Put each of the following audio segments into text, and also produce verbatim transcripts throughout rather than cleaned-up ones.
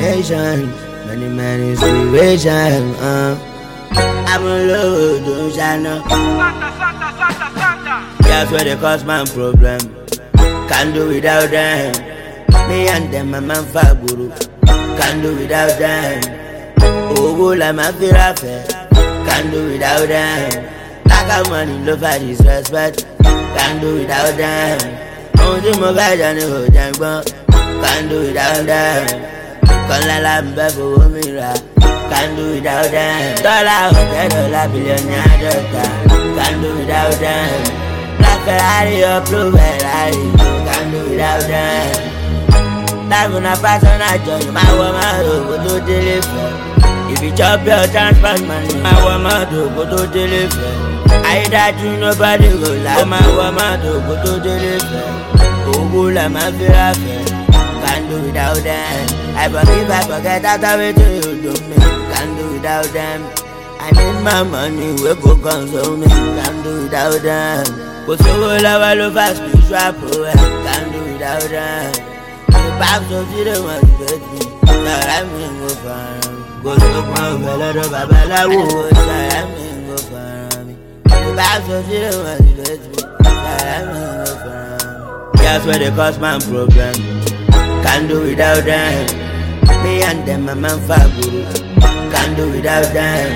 nation, many many situations. Uh. I'm alone, don't you know? That's where they cause my problem. Can't do without them. Me and them, my man Faburu. Can't do without them. Oh, la ma firafe. Can't do without them. Like a money, love and disrespect. Can't do without them. Only my guys and the whole jang bang. Can't do without them. Can't la la mbe for me ra. Can't do without them. Dollar, hundred dollar, billionaire doctor. Can't do without them. Black Ferrari or blue Ferrari. Can't do without them. Life on a person I join. My woman go to deliver. If you chop your transport money, my woman go to deliver. I that you nobody go like my woman go to deliver. Oh, go like my firafe. Can't do without them. I forgive, I forget that I will do you do me. Can't do without them. I need my money, we go console me. Can't do without them. Go so love, love, fast, spiritual power. Can't do without them. The back so see the one with me. Now I'm in go for go so my fella, the babala, who I'm in go for me. The back so see the one with me. Now I'm in go for me. That's where they cause my problem. Can't do without them. Me and them, my man Faburu. Can't do without them.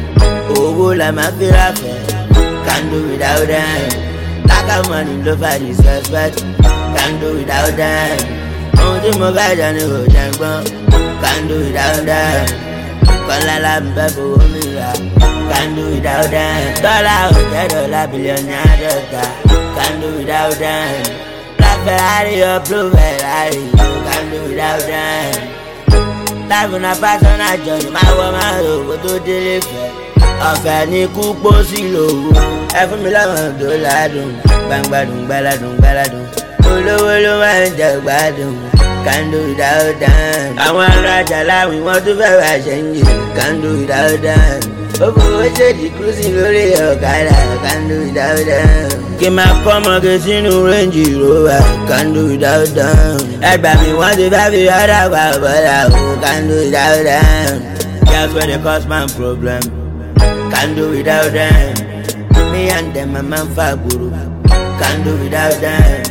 Oh, la ma firafe. Can't do without them. Like a money, love and disrespect. Can't do without them. Only my guys and the whole jang bang. Can't do without them. Can't la la mbe for me ra. Can't do without them. Dollar, hundred dollar, billionaire doctor. Can't do without them. Black Ferrari or blue Ferrari. Can't do without them. Life on a person I join. My woman go to deliver. Ọ̀fẹ́ ní kú pósí lòwò. Ẹ fún mi láwọn tó ládùn. Gbangbadùn gbáládùn gbáládùn. Olówó ló máa ń jẹ gbádùn. Can't do without them. Àwọn arájà láwìn wọ́n tún fẹ́ wá ṣẹ́yìn. Can't do without them. Ó fowó ṣèdí cruising lórí ọ̀kadà. Can't do without them. Kí máa kọ́ ọmọge sínú Range Rover. Can't do without them. Ẹgbà mi wọ́n ti fẹ́ fi ọ̀dà pa bọ́dà o. Can't do without them. That's where they cause my problem. Can't do without them. Me and them, my man Faburu. Can't do without them.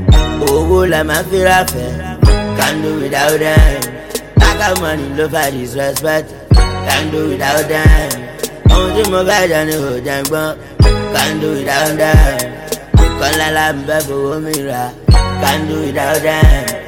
Oh, la ma firafe. Can't do without them. Like a money, love and disrespect. Can't do without them. Only my guys and the whole jang bang. Can't do without them. Can't la la mbe for me ra. Can't do without them.